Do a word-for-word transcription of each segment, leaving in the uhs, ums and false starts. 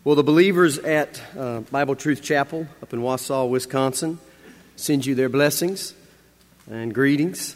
Well, the believers at uh, Bible Truth Chapel up in Wausau, Wisconsin, send you their blessings and greetings.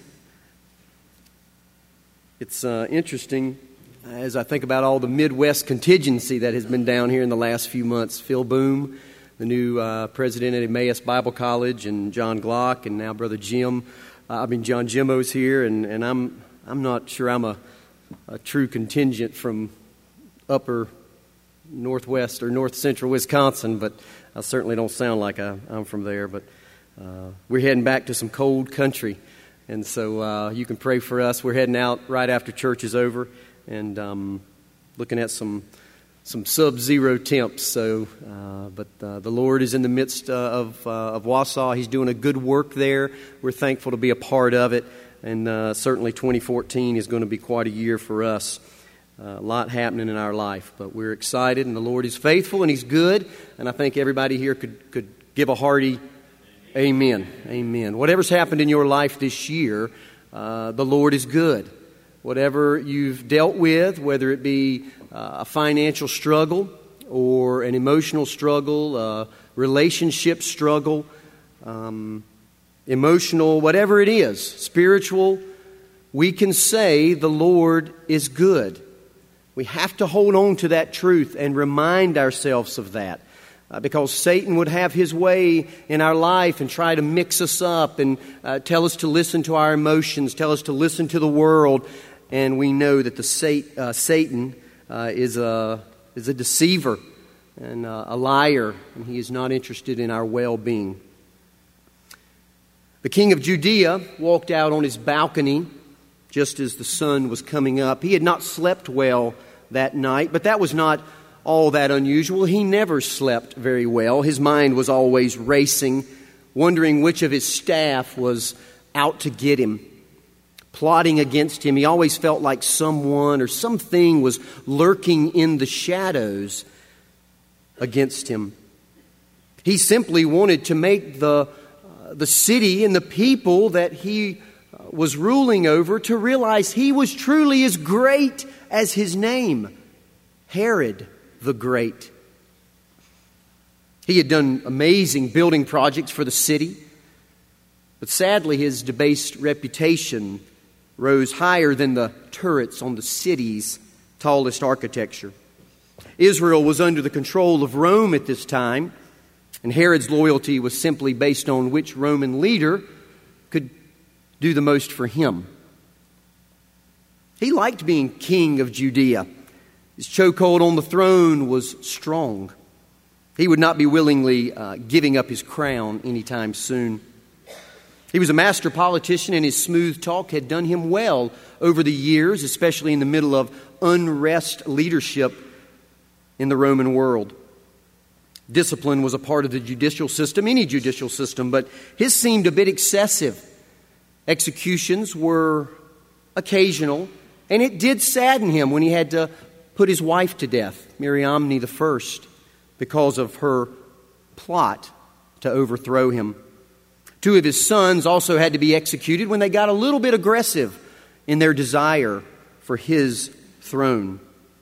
It's uh, interesting as I think about all the Midwest contingency that has been down here in the last few months. Phil Boom, the new uh, president at Emmaus Bible College, and John Glock, and now Brother Jim. Uh, I mean, John Jimmo's here, and, and I'm I'm not sure I'm a, a true contingent from upper northwest or north central Wisconsin, but I certainly don't sound like I, I'm from there. But uh, we're heading back to some cold country, and so uh, you can pray for us. We're heading out right after church is over, and um, looking at some some sub-zero temps. So, uh, but uh, the Lord is in the midst uh, of uh, of Wausau. He's doing a good work there. We're thankful to be a part of it, and uh, certainly twenty fourteen is going to be quite a year for us. Uh, a lot happening in our life, but we're excited, and the Lord is faithful, and He's good, and I think everybody here could, could give a hearty amen. Amen. Whatever's happened in your life this year, uh, the Lord is good. Whatever you've dealt with, whether it be uh, a financial struggle or an emotional struggle, a relationship struggle, um, emotional, whatever it is, spiritual, we can say the Lord is good. We have to hold on to that truth and remind ourselves of that, uh, because Satan would have his way in our life and try to mix us up and uh, tell us to listen to our emotions, tell us to listen to the world, and we know that the Sat- uh, Satan uh, is a is a deceiver and uh, a liar, and he is not interested in our well-being. The king of Judea walked out on his balcony just as the sun was coming up. He had not slept well that night, but that was not all that unusual. He never slept very well. His mind was always racing, wondering which of his staff was out to get him, plotting against him. He always felt like someone or something was lurking in the shadows against him. He simply wanted to make the, uh, the city and the people that he was ruling over to realize he was truly as great as his name, Herod the Great. He had done amazing building projects for the city, but sadly his debased reputation rose higher than the turrets on the city's tallest architecture. Israel was under the control of Rome at this time, and Herod's loyalty was simply based on which Roman leader could do the most for him. He liked being king of Judea. His chokehold on the throne was strong. He would not be willingly uh, giving up his crown anytime soon. He was a master politician, and his smooth talk had done him well over the years, especially in the middle of unrest leadership in the Roman world. Discipline was a part of the judicial system, any judicial system, but his seemed a bit excessive. Executions were occasional, and it did sadden him when he had to put his wife to death, Mariamne the First, because of her plot to overthrow him. Two of his sons also had to be executed when they got a little bit aggressive in their desire for his throne.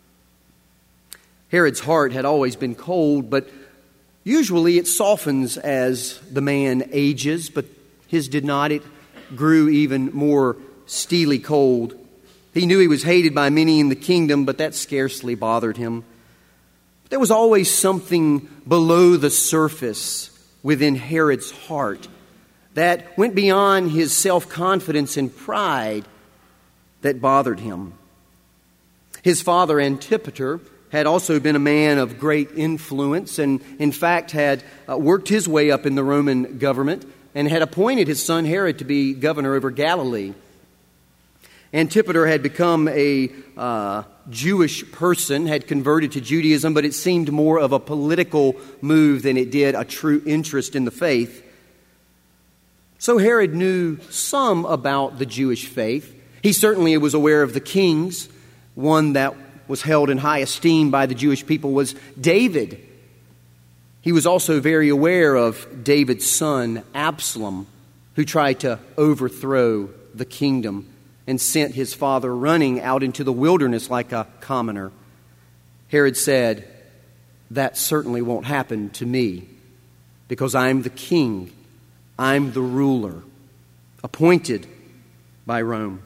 Herod's heart had always been cold, but usually it softens as the man ages, but his did not. It grew even more steely cold. He knew he was hated by many in the kingdom, but that scarcely bothered him. But there was always something below the surface within Herod's heart that went beyond his self-confidence and pride that bothered him. His father, Antipater, had also been a man of great influence and, in fact, had uh, worked his way up in the Roman government and had appointed his son Herod to be governor over Galilee. Antipater had become a uh, Jewish person, had converted to Judaism, but it seemed more of a political move than it did a true interest in the faith. So Herod knew some about the Jewish faith. He certainly was aware of the kings. One that was held in high esteem by the Jewish people was David. He was also very aware of David's son, Absalom, who tried to overthrow the kingdom and sent his father running out into the wilderness like a commoner. Herod said, that certainly won't happen to me, because I'm the king, I'm the ruler, appointed by Rome.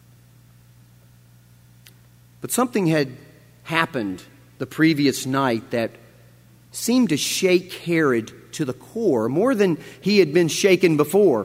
But something had happened the previous night that seemed to shake Herod to the core, more than he had been shaken before.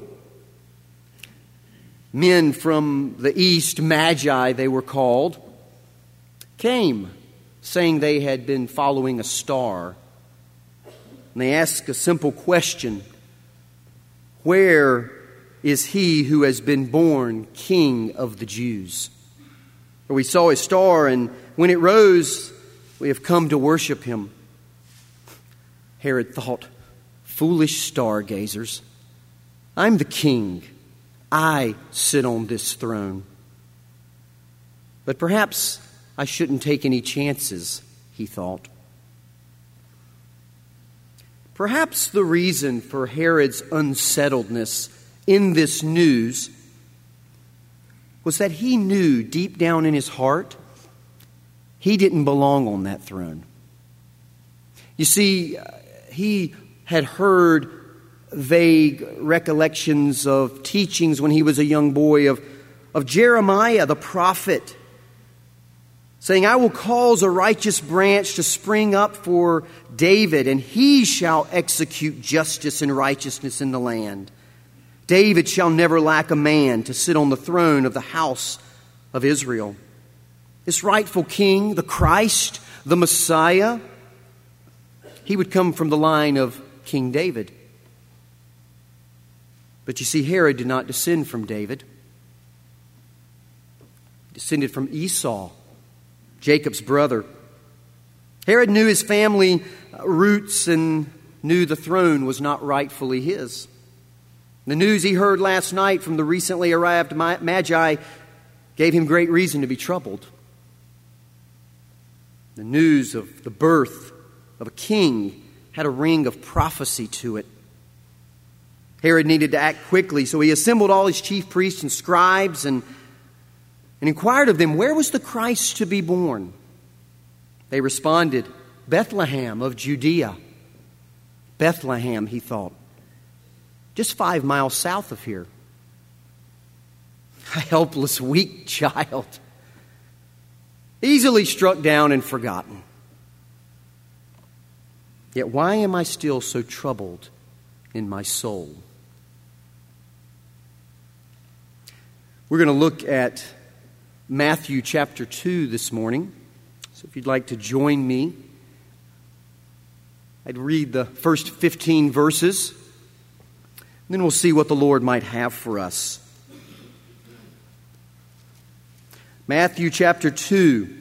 Men from the east, magi they were called, came saying they had been following a star. And they asked a simple question: where is he who has been born King of the Jews? For we saw his star, and when it rose, we have come to worship him. Herod thought, foolish stargazers, I'm the king. I sit on this throne. But perhaps I shouldn't take any chances, he thought. Perhaps the reason for Herod's unsettledness in this news was that he knew deep down in his heart he didn't belong on that throne. You see, he had heard vague recollections of teachings when he was a young boy of, of Jeremiah the prophet, saying, I will cause a righteous branch to spring up for David, and he shall execute justice and righteousness in the land. David shall never lack a man to sit on the throne of the house of Israel. This rightful king, the Christ, the Messiah, he would come from the line of King David. But you see, Herod did not descend from David. He descended from Esau, Jacob's brother. Herod knew his family roots and knew the throne was not rightfully his. The news he heard last night from the recently arrived Magi gave him great reason to be troubled. The news of the birth of a king had a ring of prophecy to it. Herod needed to act quickly, so he assembled all his chief priests and scribes and, and inquired of them, where was the Christ to be born? They responded, Bethlehem of Judea. Bethlehem, he thought, just five miles south of here. A helpless, weak child, easily struck down and forgotten. Yet why am I still so troubled in my soul? We're going to look at Matthew chapter two this morning. So if you'd like to join me, I'd read the first fifteen verses. Then we'll see what the Lord might have for us. Matthew chapter two,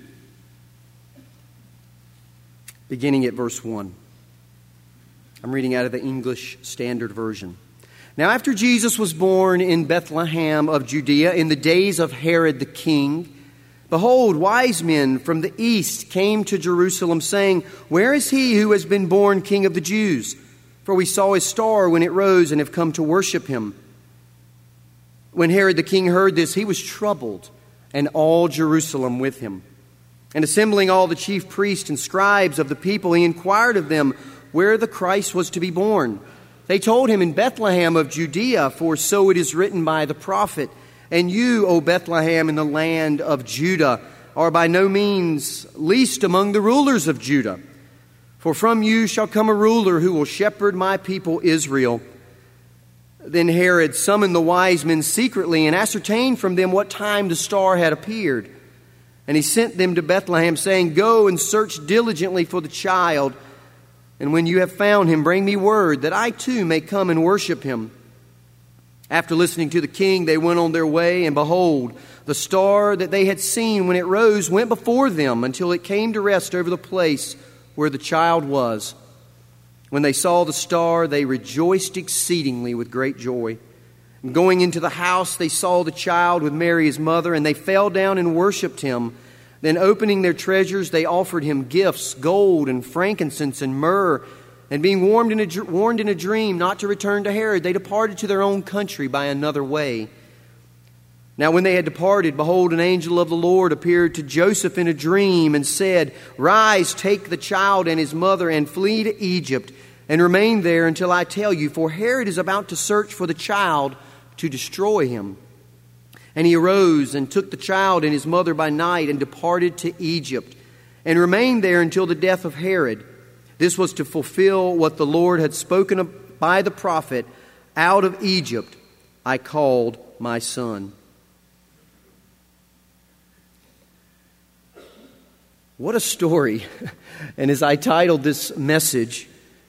beginning at verse one. I'm reading out of the English Standard Version. Now after Jesus was born in Bethlehem of Judea in the days of Herod the king, behold, wise men from the east came to Jerusalem, saying, where is he who has been born King of the Jews? For we saw his star when it rose and have come to worship him. When Herod the king heard this, he was troubled, and all Jerusalem with him. And assembling all the chief priests and scribes of the people, he inquired of them where the Christ was to be born. They told him, in Bethlehem of Judea, for so it is written by the prophet, and you, O Bethlehem, in the land of Judah, are by no means least among the rulers of Judah. For from you shall come a ruler who will shepherd my people Israel. Then Herod summoned the wise men secretly and ascertained from them what time the star had appeared. And he sent them to Bethlehem, saying, go and search diligently for the child, and when you have found him, bring me word, that I too may come and worship him. After listening to the king, they went on their way, and behold, the star that they had seen when it rose went before them until it came to rest over the place where the child was. When they saw the star, they rejoiced exceedingly with great joy. And going into the house, they saw the child with Mary his mother, and they fell down and worshipped him. Then opening their treasures, they offered him gifts, gold and frankincense and myrrh. And being warned in, a, warned in a dream not to return to Herod, they departed to their own country by another way. Now when they had departed, behold, an angel of the Lord appeared to Joseph in a dream and said, Rise, take the child and his mother and flee to Egypt, and remain there until I tell you, for Herod is about to search for the child to destroy him. And he arose and took the child and his mother by night and departed to Egypt, and remained there until the death of Herod. This was to fulfill what the Lord had spoken of by the prophet, Out of Egypt I called my son. What a story. And as I titled this message,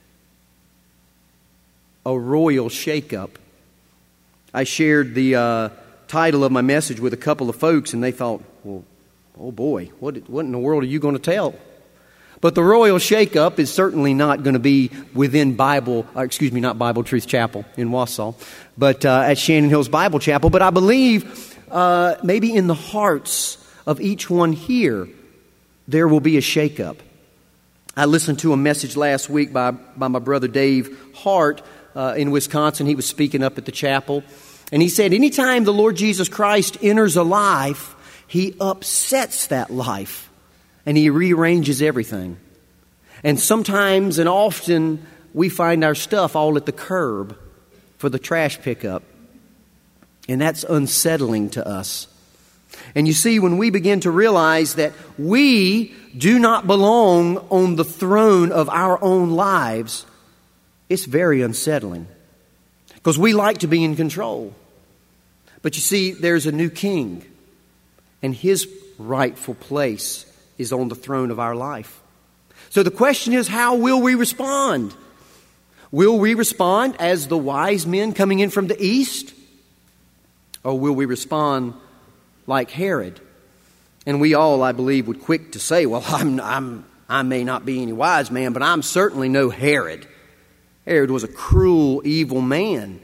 A Royal Shakeup, I shared the uh, title of my message with a couple of folks, and they thought, well, oh boy, what, what in the world are you going to tell? But the Royal Shakeup is certainly not going to be within Bible, or excuse me, not Bible Truth Chapel in Wausau, but uh, at Shannon Hills Bible Chapel. But I believe uh, maybe in the hearts of each one here, there will be a shakeup. I listened to a message last week by, by my brother Dave Hart uh, in Wisconsin. He was speaking up at the chapel. And he said, anytime the Lord Jesus Christ enters a life, he upsets that life. And he rearranges everything. And sometimes and often we find our stuff all at the curb for the trash pickup. And that's unsettling to us. And you see, when we begin to realize that we do not belong on the throne of our own lives, it's very unsettling. Because we like to be in control. But you see, there's a new king. And his rightful place is on the throne of our life. So the question is, how will we respond? Will we respond as the wise men coming in from the east? Or will we respond like Herod? And we all, I believe, would quick to say, well, I'm, I'm, I may not be any wise man, but I'm certainly no Herod. Herod was a cruel, evil man.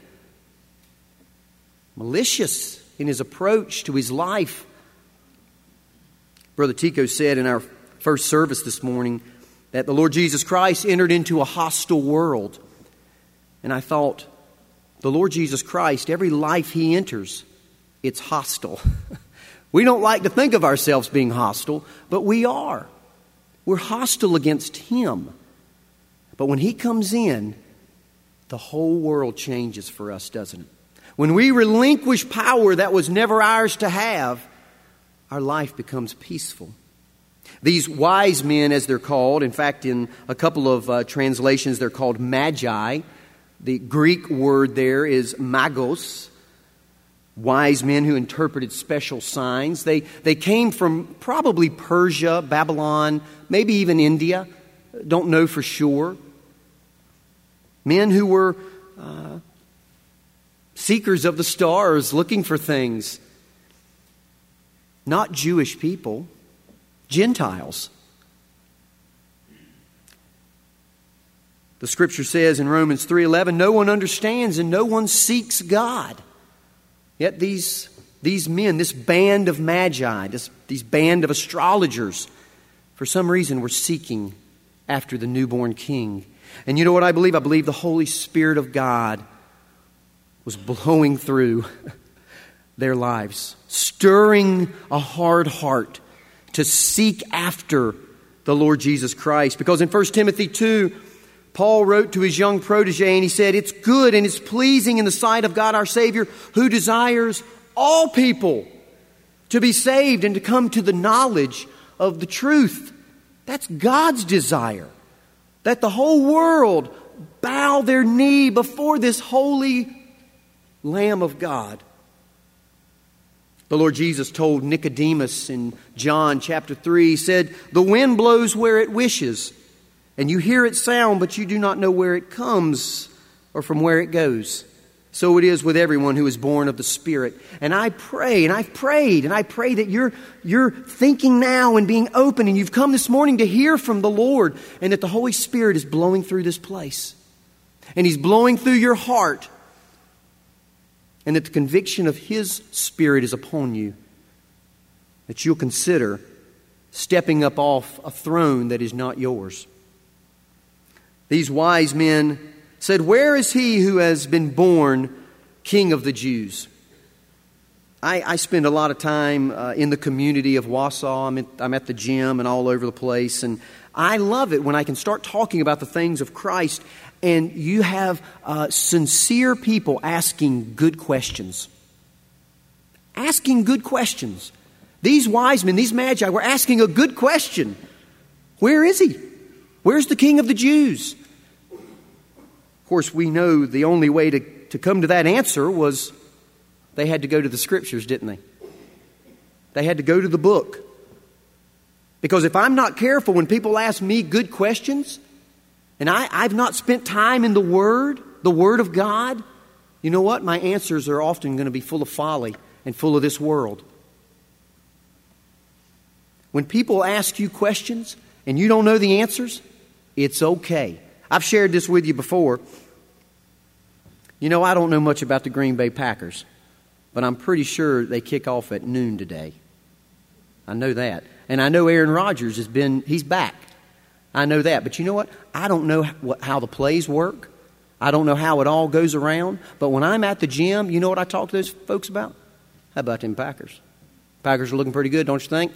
Malicious in his approach to his life. Brother Tico said in our first service this morning that the Lord Jesus Christ entered into a hostile world. And I thought, the Lord Jesus Christ, every life he enters, it's hostile. We don't like to think of ourselves being hostile, but we are. We're hostile against him. But when he comes in, the whole world changes for us, doesn't it? When we relinquish power that was never ours to have, our life becomes peaceful. These wise men, as they're called, in fact, in a couple of uh, translations, they're called magi. The Greek word there is magos. Wise men who interpreted special signs. They, they came from probably Persia, Babylon, maybe even India. Don't know for sure. Men who were uh, seekers of the stars, looking for things. Not Jewish people, Gentiles. The scripture says in Romans three eleven, no one understands and no one seeks God. Yet these, these men, this band of magi, this these band of astrologers, for some reason were seeking after the newborn king. And you know what I believe? I believe the Holy Spirit of God was blowing through their lives, stirring a hard heart to seek after the Lord Jesus Christ. Because in First Timothy two, Paul wrote to his young protege and he said, it's good and it's pleasing in the sight of God our Savior, who desires all people to be saved and to come to the knowledge of the truth. That's God's desire. That the whole world bow their knee before this holy Lamb of God. The Lord Jesus told Nicodemus in John chapter three, he said, the wind blows where it wishes, and you hear its sound, but you do not know where it comes or from where it goes. So it is with everyone who is born of the Spirit. And I pray, and I've prayed, and I pray that you're, you're thinking now and being open, and you've come this morning to hear from the Lord, and that the Holy Spirit is blowing through this place. And He's blowing through your heart. And that the conviction of His Spirit is upon you. That you'll consider stepping up off a throne that is not yours. These wise men said, where is he who has been born King of the Jews? I, I spend a lot of time uh, in the community of Wausau. I'm, in, I'm at the gym and all over the place. And I love it when I can start talking about the things of Christ and you have uh, sincere people asking good questions. Asking good questions. These wise men, these magi, were asking a good question. Where is he? Where's the King of the Jews? Of course, we know the only way to, to come to that answer was they had to go to the Scriptures, didn't they? They had to go to the book. Because if I'm not careful, when people ask me good questions, and I, I've not spent time in the Word, the Word of God, you know what? My answers are often going to be full of folly and full of this world. When people ask you questions and you don't know the answers, it's okay. I've shared this with you before. You know, I don't know much about the Green Bay Packers, but I'm pretty sure they kick off at noon today. I know that. And I know Aaron Rodgers has been, he's back. I know that. But you know what? I don't know what, how the plays work. I don't know how it all goes around. But when I'm at the gym, you know what I talk to those folks about? How about them Packers? Packers are looking pretty good, don't you think?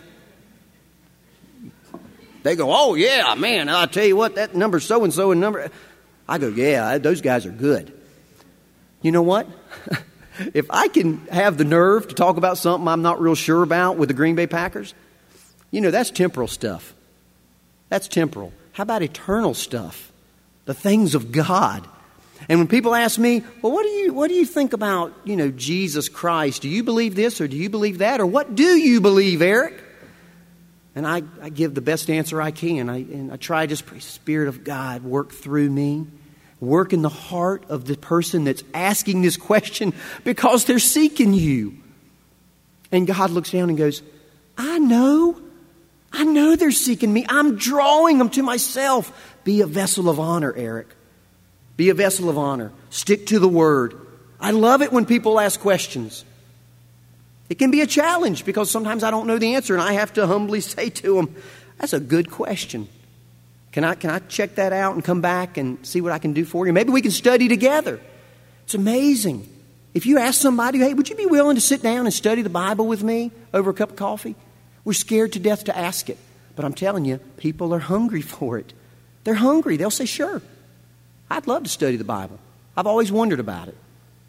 They go, oh, yeah, man, I'll tell you what, that number's so-and-so and number. I go, yeah, those guys are good. You know what? If I can have the nerve to talk about something I'm not real sure about with the Green Bay Packers, you know, that's temporal stuff. That's temporal. How about eternal stuff? The things of God. And when people ask me, well, what do you what do you think about, you know, Jesus Christ? Do you believe this or do you believe that? Or what do you believe, Eric? And I, I give the best answer I can. I, and I try to just pray, Spirit of God, work through me. Work in the heart of the person that's asking this question because they're seeking you. And God looks down and goes, I know. I know they're seeking me. I'm drawing them to myself. Be a vessel of honor, Eric. Be a vessel of honor. Stick to the Word. I love it when people ask questions. It can be a challenge because sometimes I don't know the answer and I have to humbly say to them, that's a good question. Can I, can I check that out and come back and see what I can do for you? Maybe we can study together. It's amazing. If you ask somebody, hey, would you be willing to sit down and study the Bible with me over a cup of coffee? We're scared to death to ask it. But I'm telling you, people are hungry for it. They're hungry. They'll say, sure. I'd love to study the Bible. I've always wondered about it.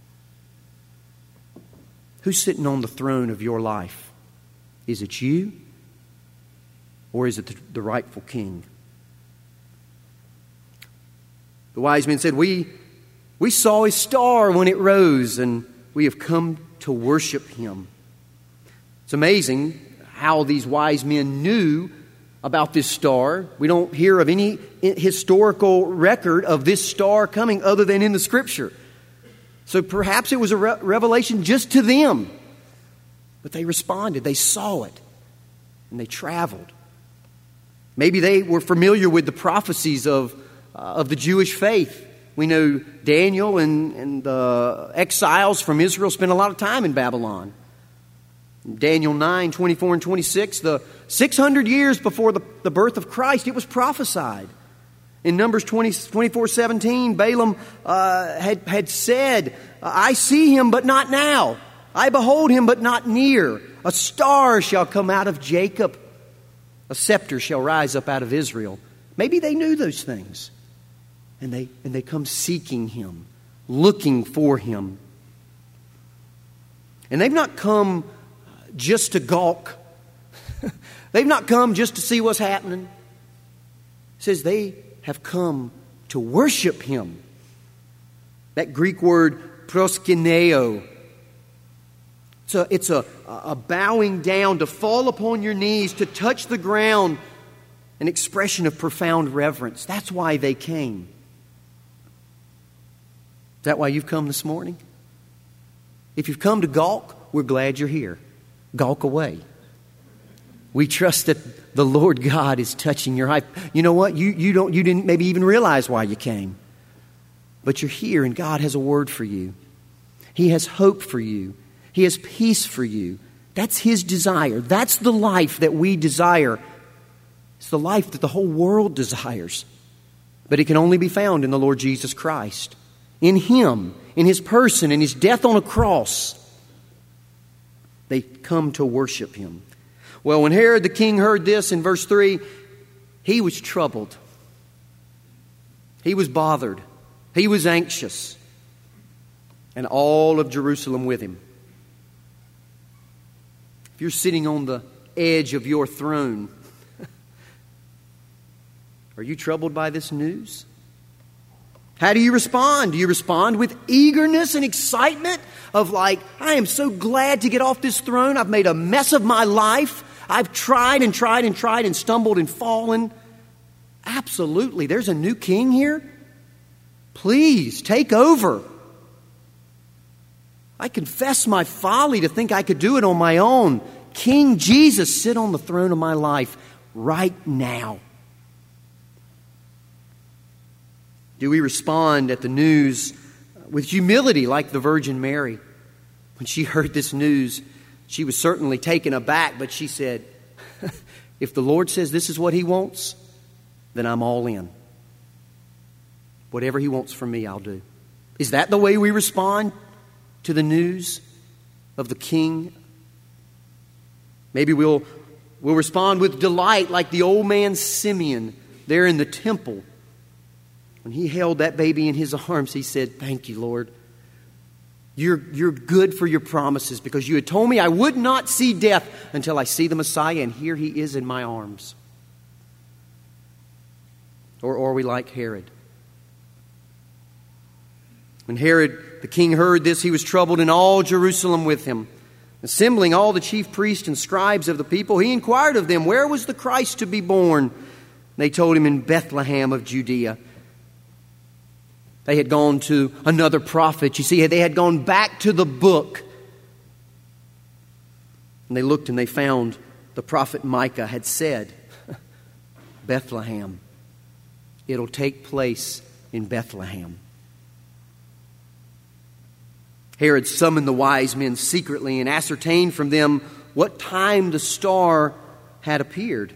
Who's sitting on the throne of your life? Is it you? Or is it the, the rightful king? The wise men said, we, we saw his star when it rose, and we have come to worship him. It's amazing how these wise men knew about this star. We don't hear of any historical record of this star coming other than in the Scripture. So perhaps it was a re- revelation just to them. But they responded. They saw it. And they traveled. Maybe they were familiar with the prophecies of, uh, of the Jewish faith. We know Daniel and, and the exiles from Israel spent a lot of time in Babylon. In Daniel nine, twenty-four and twenty-six, the six hundred years before the, the birth of Christ, it was prophesied. In Numbers twenty, twenty-four seventeen, Balaam uh, had, had said, I see him, but not now. I behold him, but not near. A star shall come out of Jacob. A scepter shall rise up out of Israel. Maybe they knew those things. And they, and they come seeking him, looking for him. And they've not come just to gawk. They've not come just to see what's happening. It says they have come to worship him. That Greek word proskuneo. It's a, it's a, a bowing down, to fall upon your knees, to touch the ground, an expression of profound reverence. That's why they came. Is that why you've come this morning? If you've come to gawk, we're glad you're here. Gawk away. We trust that the Lord God is touching your life. You know what? You, you, don't, you didn't maybe even realize why you came. But you're here and God has a word for you. He has hope for you. He has peace for you. That's His desire. That's the life that we desire. It's the life that the whole world desires. But it can only be found in the Lord Jesus Christ. In Him, in His person, in His death on a cross. They come to worship him. Well, when Herod the king heard this in verse three, he was troubled. He was bothered. He was anxious. And all of Jerusalem with him. If you're sitting on the edge of your throne, are you troubled by this news? How do you respond? Do you respond with eagerness and excitement of like, I am so glad to get off this throne. I've made a mess of my life. I've tried and tried and tried and stumbled and fallen. Absolutely. There's a new king here. Please take over. I confess my folly to think I could do it on my own. King Jesus, sit on the throne of my life right now. Do we respond at the news with humility like the Virgin Mary? When she heard this news, she was certainly taken aback, but she said, if the Lord says this is what he wants, then I'm all in. Whatever he wants from me, I'll do. Is that the way we respond to the news of the King? Maybe we'll, we'll respond with delight like the old man Simeon there in the temple. When he held that baby in his arms, he said, thank you, Lord. You're, you're good for your promises because you had told me I would not see death until I see the Messiah, and here he is in my arms. Or, or are we like Herod? When Herod the king heard this, he was troubled, and all Jerusalem with him. Assembling all the chief priests and scribes of the people, he inquired of them, where was the Christ to be born? They told him, in Bethlehem of Judea. They had gone to another prophet. You see, they had gone back to the book. And they looked and they found the prophet Micah had said, Bethlehem. It'll take place in Bethlehem. Herod summoned the wise men secretly and ascertained from them what time the star had appeared.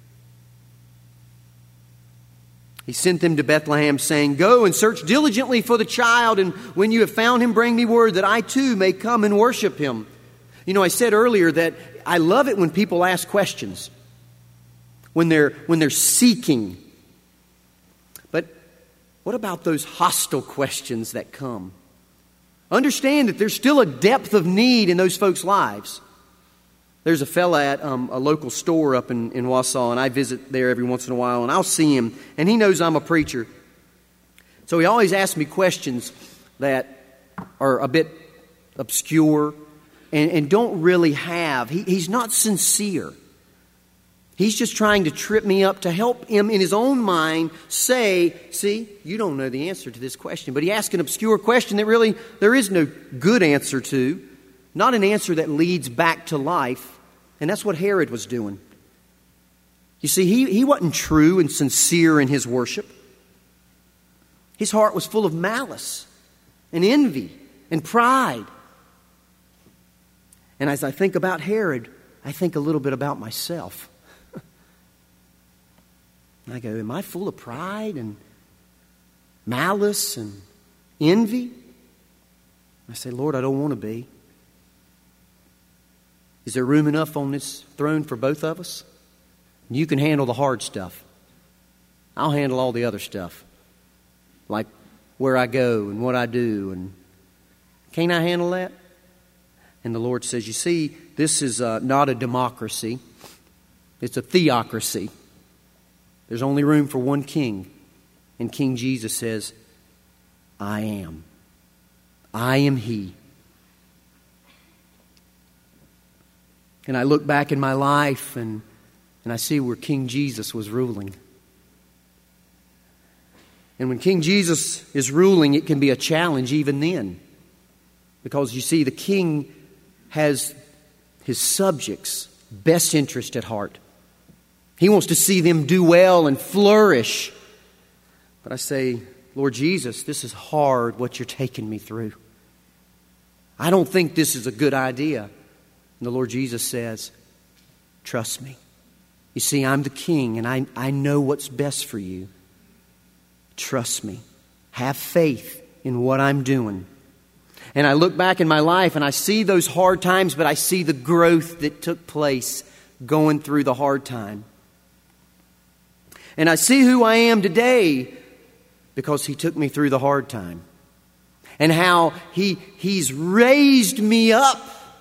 He sent them to Bethlehem, saying, go and search diligently for the child, and when you have found him, bring me word that I too may come and worship him. You know, I said earlier that I love it when people ask questions, when they're, when they're seeking. But what about those hostile questions that come? Understand that there's still a depth of need in those folks' lives. There's a fella at um, a local store up in, in Wausau, and I visit there every once in a while, and I'll see him, and he knows I'm a preacher. So he always asks me questions that are a bit obscure and, and don't really have. He, he's not sincere. He's just trying to trip me up to help him in his own mind say, see, you don't know the answer to this question. But he asks an obscure question that really there is no good answer to, not an answer that leads back to life. And that's what Herod was doing. You see, he, he wasn't true and sincere in his worship. His heart was full of malice and envy and pride. And as I think about Herod, I think a little bit about myself. And I go, am I full of pride and malice and envy? I say, Lord, I don't want to be. Is there room enough on this throne for both of us? You can handle the hard stuff. I'll handle all the other stuff. Like where I go and what I do. And can't I handle that? And the Lord says, you see, this is uh, not a democracy. It's a theocracy. There's only room for one king. And King Jesus says, I am. I am he. And I look back in my life and, and I see where King Jesus was ruling. And when King Jesus is ruling, it can be a challenge even then. Because you see, the king has his subjects' best interest at heart. He wants to see them do well and flourish. But I say, Lord Jesus, this is hard what you're taking me through. I don't think this is a good idea. And the Lord Jesus says, trust me. You see, I'm the king and I, I know what's best for you. Trust me. Have faith in what I'm doing. And I look back in my life and I see those hard times, but I see the growth that took place going through the hard time. And I see who I am today because He took me through the hard time. And how he, He's raised me up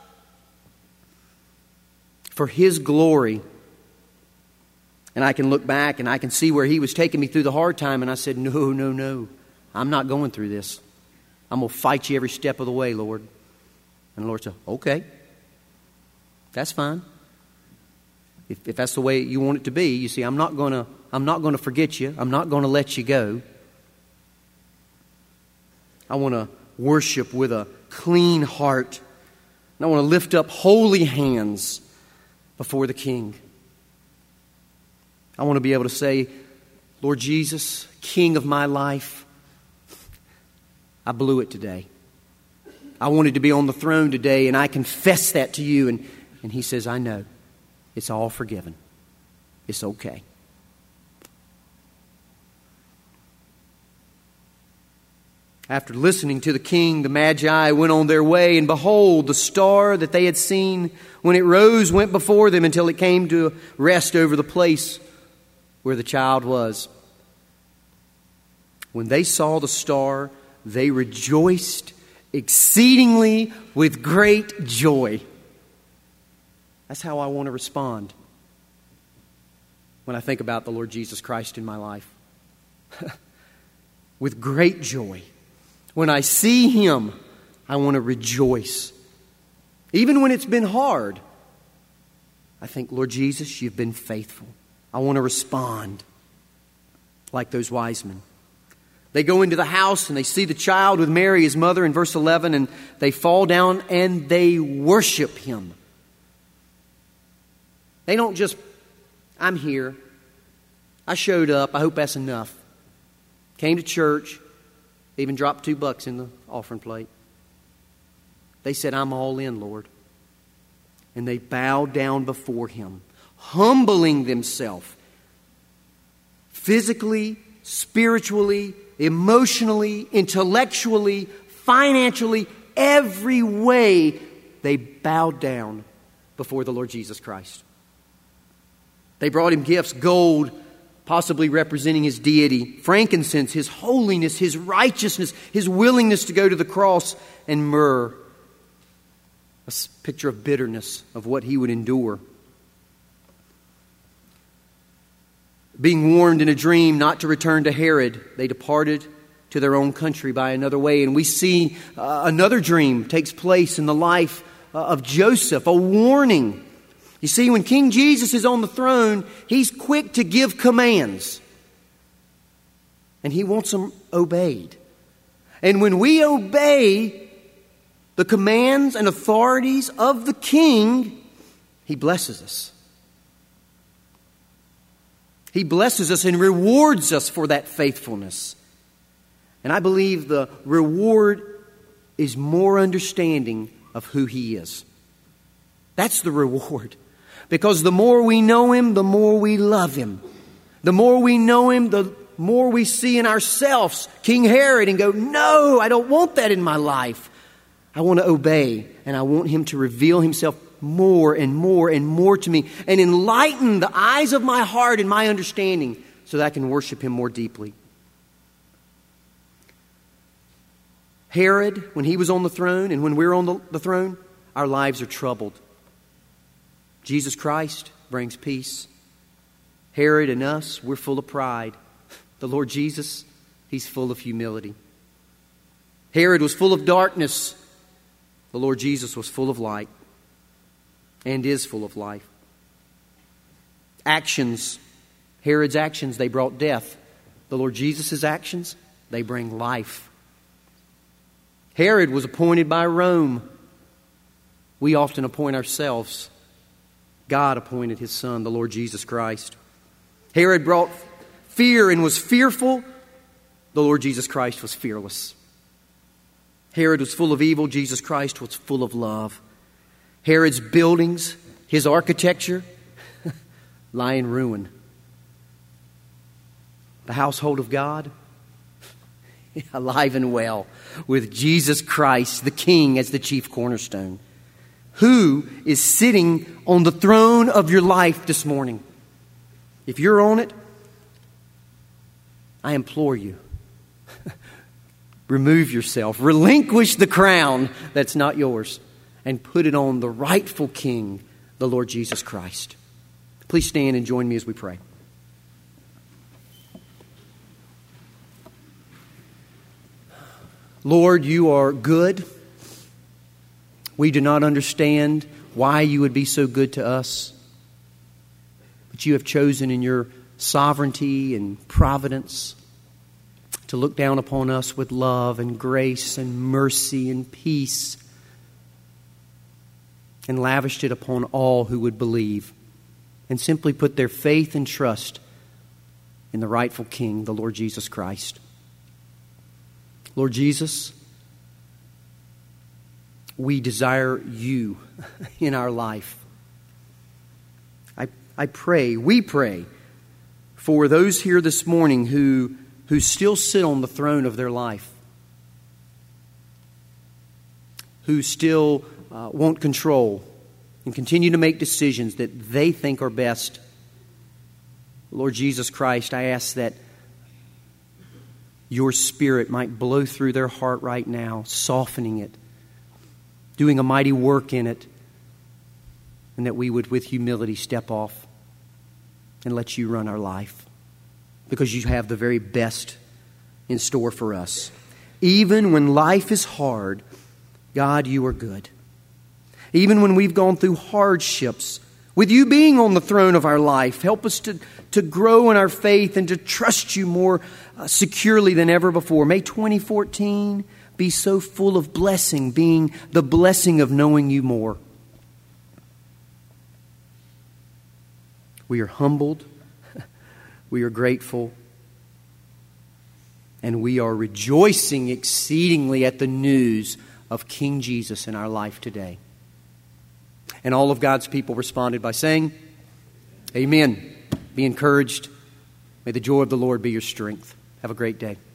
for His glory. And I can look back and I can see where He was taking me through the hard time. And I said, no, no, no. I'm not going through this. I'm going to fight you every step of the way, Lord. And the Lord said, okay. That's fine. If, if that's the way you want it to be, you see, I'm not going to, I'm not going to forget you. I'm not going to let you go. I want to worship with a clean heart. And I want to lift up holy hands before the King. I want to be able to say, Lord Jesus, King of my life, I blew it today. I wanted to be on the throne today, and I confess that to you. And, and He says, I know. It's all forgiven. It's okay. After listening to the king, the Magi went on their way, and behold, the star that they had seen when it rose went before them until it came to rest over the place where the child was. When they saw the star, they rejoiced exceedingly with great joy. That's how I want to respond when I think about the Lord Jesus Christ in my life. With great joy. When I see Him, I want to rejoice. Even when it's been hard, I think, Lord Jesus, You've been faithful. I want to respond like those wise men. They go into the house and they see the child with Mary, His mother, in verse eleven, and they fall down and they worship Him. They don't just, I'm here. I showed up. I hope that's enough. Came to church. Even dropped two bucks in the offering plate. They said, I'm all in, Lord. And they bowed down before Him, humbling themselves physically, spiritually, emotionally, intellectually, financially, every way they bowed down before the Lord Jesus Christ. They brought Him gifts, gold, possibly representing His deity, frankincense, His holiness, His righteousness, His willingness to go to the cross, and myrrh, a picture of bitterness of what He would endure. Being warned in a dream not to return to Herod, they departed to their own country by another way. And we see uh, another dream takes place in the life uh, of Joseph, a warning. You see, when King Jesus is on the throne, He's quick to give commands. And He wants them obeyed. And when we obey the commands and authorities of the King, He blesses us. He blesses us and rewards us for that faithfulness. And I believe the reward is more understanding of who He is. That's the reward. Because the more we know Him, the more we love Him. The more we know Him, the more we see in ourselves King Herod and go, no, I don't want that in my life. I want to obey, and I want Him to reveal Himself more and more and more to me and enlighten the eyes of my heart and my understanding so that I can worship Him more deeply. Herod, when he was on the throne and when we're on the, the throne, our lives are troubled. Jesus Christ brings peace. Herod and us, we're full of pride. The Lord Jesus, He's full of humility. Herod was full of darkness. The Lord Jesus was full of light and is full of life. Actions. Herod's actions, they brought death. The Lord Jesus' actions, they bring life. Herod was appointed by Rome. We often appoint ourselves. God appointed His Son, the Lord Jesus Christ. Herod brought fear and was fearful. The Lord Jesus Christ was fearless. Herod was full of evil. Jesus Christ was full of love. Herod's buildings, his architecture, lie in ruin. The household of God, alive and well, with Jesus Christ, the King, as the chief cornerstone. Who is sitting on the throne of your life this morning? If you're on it, I implore you, remove yourself, relinquish the crown that's not yours, and put it on the rightful King, the Lord Jesus Christ. Please stand and join me as we pray. Lord, you are good. We do not understand why you would be so good to us. But you have chosen in your sovereignty and providence to look down upon us with love and grace and mercy and peace, and lavished it upon all who would believe and simply put their faith and trust in the rightful King, the Lord Jesus Christ. Lord Jesus, we desire you in our life. I, I pray, we pray for those here this morning who, who still sit on the throne of their life, who still uh, want control and continue to make decisions that they think are best. Lord Jesus Christ, I ask that your Spirit might blow through their heart right now, softening it, doing a mighty work in it, and that we would, with humility, step off and let you run our life, because you have the very best in store for us. Even when life is hard, God, you are good. Even when we've gone through hardships, with you being on the throne of our life, help us to, to grow in our faith and to trust you more uh, securely than ever before. May twenty fourteen be so full of blessing, being the blessing of knowing you more. We are humbled, we are grateful, and we are rejoicing exceedingly at the news of King Jesus in our life today. And all of God's people responded by saying, Amen. Be encouraged. May the joy of the Lord be your strength. Have a great day.